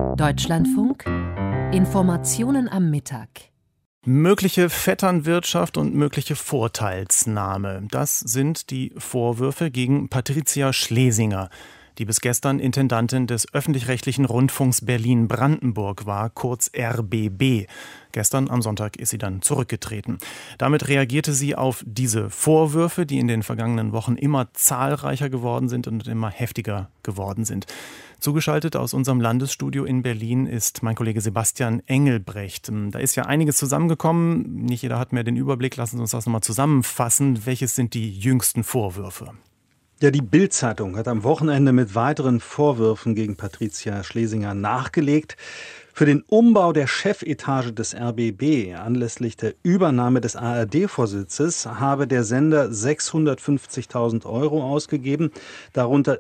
Deutschlandfunk Informationen am Mittag. Mögliche Vetternwirtschaft und mögliche Vorteilsnahme. Das sind die Vorwürfe gegen Patricia Schlesinger, die bis gestern Intendantin des öffentlich-rechtlichen Rundfunks Berlin-Brandenburg war, kurz RBB. Gestern am Sonntag ist sie dann zurückgetreten. Damit reagierte sie auf diese Vorwürfe, die in den vergangenen Wochen immer zahlreicher geworden sind und immer heftiger geworden sind. Zugeschaltet aus unserem Landesstudio in Berlin ist mein Kollege Sebastian Engelbrecht. Da ist ja einiges zusammengekommen. Nicht jeder hat mehr den Überblick. Lassen Sie uns das nochmal zusammenfassen. Welches sind die jüngsten Vorwürfe? Ja, die Bild-Zeitung hat am Wochenende mit weiteren Vorwürfen gegen Patricia Schlesinger nachgelegt. Für den Umbau der Chefetage des RBB anlässlich der Übernahme des ARD-Vorsitzes habe der Sender 650.000 € ausgegeben, darunter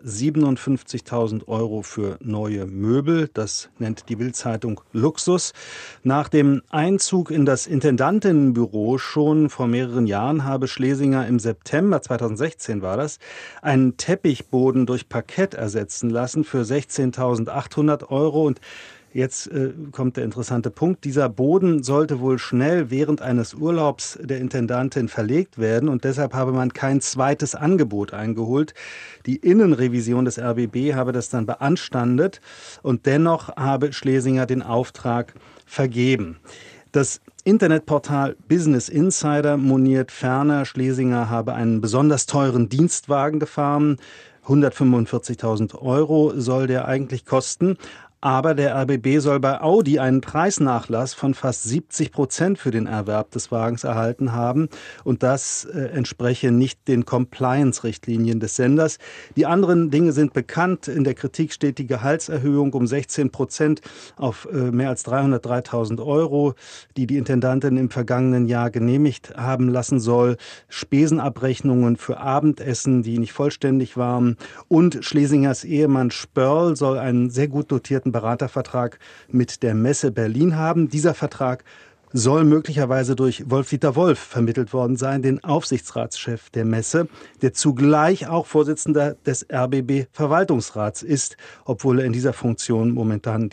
57.000 € für neue Möbel. Das nennt die Bild-Zeitung Luxus. Nach dem Einzug in das Intendantinnenbüro schon vor mehreren Jahren habe Schlesinger im September 2016 war das, einen Teppichboden durch Parkett ersetzen lassen für 16.800 € und jetzt kommt der interessante Punkt. Dieser Boden sollte wohl schnell während eines Urlaubs der Intendantin verlegt werden und deshalb habe man kein zweites Angebot eingeholt. Die Innenrevision des RBB habe das dann beanstandet und dennoch habe Schlesinger den Auftrag vergeben. Das Internetportal Business Insider moniert ferner, Schlesinger habe einen besonders teuren Dienstwagen gefahren. 145.000 € soll der eigentlich kosten. Aber der RBB soll bei Audi einen Preisnachlass von fast 70% für den Erwerb des Wagens erhalten haben. Und das entspreche nicht den Compliance-Richtlinien des Senders. Die anderen Dinge sind bekannt. In der Kritik steht die Gehaltserhöhung um 16% auf mehr als 303.000 €, die die Intendantin im vergangenen Jahr genehmigt haben lassen soll. Spesenabrechnungen für Abendessen, die nicht vollständig waren. Und Schlesingers Ehemann Spörl soll einen sehr gut dotierten Beratervertrag mit der Messe Berlin haben. Dieser Vertrag soll möglicherweise durch Wolf-Dieter Wolf vermittelt worden sein, den Aufsichtsratschef der Messe, der zugleich auch Vorsitzender des RBB-Verwaltungsrats ist, obwohl er in diese Funktion momentan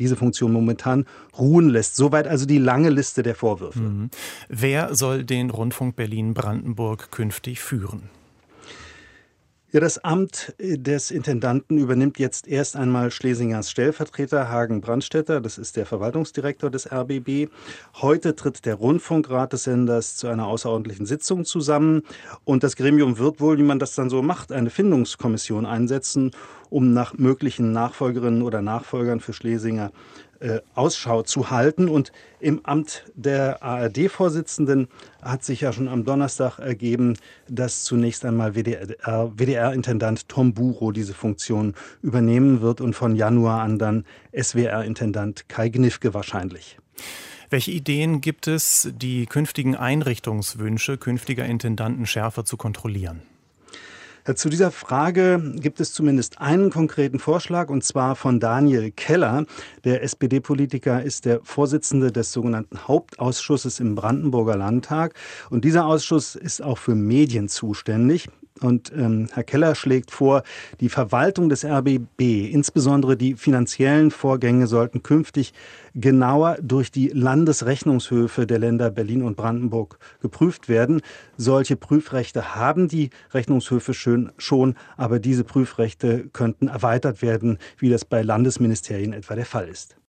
ruhen lässt. Soweit also die lange Liste der Vorwürfe. Wer soll den Rundfunk Berlin-Brandenburg künftig führen? Ja, das Amt des Intendanten übernimmt jetzt erst einmal Schlesingers Stellvertreter Hagen Brandstätter. Das ist der Verwaltungsdirektor des RBB. Heute tritt der Rundfunkrat des Senders zu einer außerordentlichen Sitzung zusammen. Und das Gremium wird wohl, wie man das dann so macht, eine Findungskommission einsetzen, um nach möglichen Nachfolgerinnen oder Nachfolgern für Schlesinger Ausschau zu halten. Und im Amt der ARD-Vorsitzenden hat sich ja schon am Donnerstag ergeben, dass zunächst einmal WDR-Intendant Tom Burow diese Funktion übernehmen wird und von Januar an dann SWR-Intendant Kai Gnifke wahrscheinlich. Welche Ideen gibt es, die künftigen Einrichtungswünsche künftiger Intendanten schärfer zu kontrollieren? Zu dieser Frage gibt es zumindest einen konkreten Vorschlag, und zwar von Daniel Keller. Der SPD-Politiker ist der Vorsitzende des sogenannten Hauptausschusses im Brandenburger Landtag. Und dieser Ausschuss ist auch für Medien zuständig. Und Herr Keller schlägt vor, die Verwaltung des RBB, insbesondere die finanziellen Vorgänge, sollten künftig genauer durch die Landesrechnungshöfe der Länder Berlin und Brandenburg geprüft werden. Solche Prüfrechte haben die Rechnungshöfe schon, aber diese Prüfrechte könnten erweitert werden, wie das bei Landesministerien etwa der Fall ist.